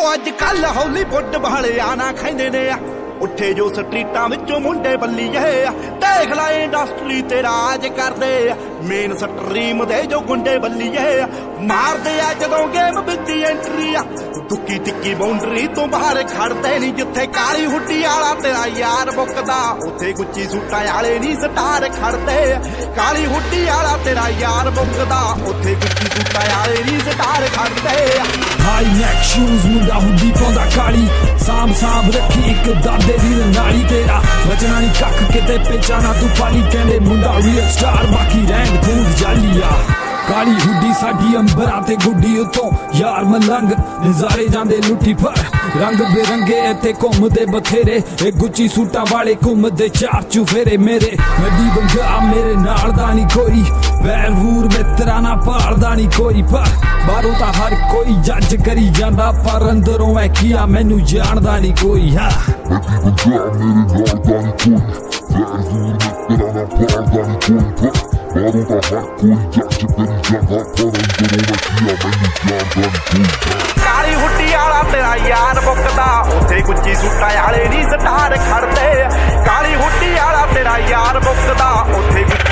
ਅੱਜ ਕੱਲ ਹਾਲੀਵੁੱਡ ਵਾਲਿਆਂ ਨਾ ਕਹਿੰਦੇ ਨੇ ਉੱਠੇ ਜੋ ਸਟਰੀਟਾਂ ਵਿੱਚੋਂ ਮੁੰਡੇ ਬੱਲੀਏ ਦੇਖ ਲੈ ਇੰਡਸਟਰੀ ਤੇ ਰਾਜ ਕਰਦੇ ਮੇਨ ਸਟਰੀਮ ਦੇ ਜੋ ਗੁੰਡੇ ਬੱਲੀਏ ਮਾਰਦੇ ਆ ਜਦੋਂ ਗੇਮ ਵਿੱਚ ਐਂਟਰੀ ਆ ਤੁੱਕੀ ਟਿੱਕੀ ਬਾਉਂਡਰੀ ਤੋਂ ਬਾਹਰ ਖੜਦੇ ਨਹੀਂ ਜਿੱਥੇ ਕਾਲੀ ਹੁੱਡੀ ਵਾਲਾ ਤੇਰਾ ਯਾਰ ਮੁੱਕਦਾ ਉੱਥੇ ਗੁੱਚੀ ਸੂਟਾਂ ਵਾਲੇ ਨਹੀਂ ਸਟਾਰ ਖੜਦੇ ਕਾਲੀ ਹੁੱਡੀ ਵਾਲਾ ਤੇਰਾ ਯਾਰ ਮੁੱਕਦਾ ਉੱਥੇ ਗੁੱਚੀ ਸੂਟਾਂ ਵਾਲੇ ਨਹੀਂ ਸਟਾਰ ਖੜਦੇ ਹਾਈ ਨੈਕ ਸ਼ੂਜ਼ ਮੁੰਡਾ ਹੁੱਡੀ ਪਾਉਂਦਾ ਕਾਲੀ ਸਾਂਭ ਰੱਖੀ ਇੱਕ ਦਾਦੇ ਦੀ ਨਾਲੀ ਤੇਰਾ ਬਚਣਾ ਨਹੀਂ ਕੱਖ ਕਿਤੇ ਪਹਿਚਾਨਾ ਤੂੰ ਪਾਲੀ ਕਹਿੰਦੇ ਮੁੰਡਾ ਰੀਅਲ ਸਟਾਰ ਬਾਕੀ ਰਹਿਣ ਖੂਦ ਜਾਲੀਆ ਕਾਲੀ ਹੁੱਡੀ ਸਾਡੀ ਅੰਬਰਾਂ ਤੇ ਗੁੱਡੀ ਉਤੋਂ ਯਾਰ ਮਲੰਗ ਨਜ਼ਾਰੇ ਜਾਂਦੇ ਲੁੱਟੀ ਪਰ ਰੰਗ ਬੇਰੰਗੇ ਇੱਥੇ ਘੁੰਮਦੇ ਬਥੇਰੇ ਇਹ ਗੁੱਚੀ ਸੂਟਾਂ ਵਾਲੇ ਘੁੰਮਦੇ ਚਾਰ ਚੁਫੇਰੇ ਮੇਰੇ ਵੱਡੀ ਬੰਗਾ ਮੇਰੇ ਨਾਲ ਦਾ ਨਹੀਂ ਕੋਈ ਵੈਰ ਵੂਰ ਮਿੱਤਰਾਂ ਨਾ ਭਾਲਦਾ ਨਹੀਂ ਕੋਈ ਪਰ ਬਾਹਰੋਂ ਤਾਂ ਹਰ ਕੋਈ ਜੱਜ ਕਰੀ ਜਾਂਦਾ ਪਰ ਅੰਦਰੋਂ ਐ ਕੀਆ ਮੈਨੂੰ ਜਾਣਦਾ ਨਹੀਂ ਕੋਈ ਹਾਂ ਵੱਡੀ ਬੰਗਾ ਮੇਰੇ ਨਾਲ ਦਾ ਨਹੀਂ ਕੋਈ ਵੈਰ ਵੂਰ ਮਿੱਤਰਾਂ ਨਾ ਭਾਲਦਾ ਨਹੀਂ ਕੋਈ ਪਰ ਬਾਹਰੋਂ ਤਾਂ ਹਰ ਕੋਈ ਜੱਜ ਕਰੀ ਜਾਂਦਾ ਪਰ ਅੰਦਰੋਂ ਐ ਕੀਆ ਮੈਨੂੰ ਜਾਣਦਾ ਨਹੀਂ ਕੋਈ ਕਾਲੀ ਹੁੱਡੀ ਵਾਲਾ ਤੇਰਾ ਯਾਰ ਮੁੱਕਦਾ ਉੱਥੇ ਗੁੱਚੀ ਸੂਟਾਂ ਵਾਲੇ ਨਹੀਂ ਸਟਾਰ ਖੜਦੇ ਕਾਲੀ ਹੁੱਡੀ ਵਾਲਾ ਤੇਰਾ ਯਾਰ ਮੁੱਕਦਾ ਉੱਥੇ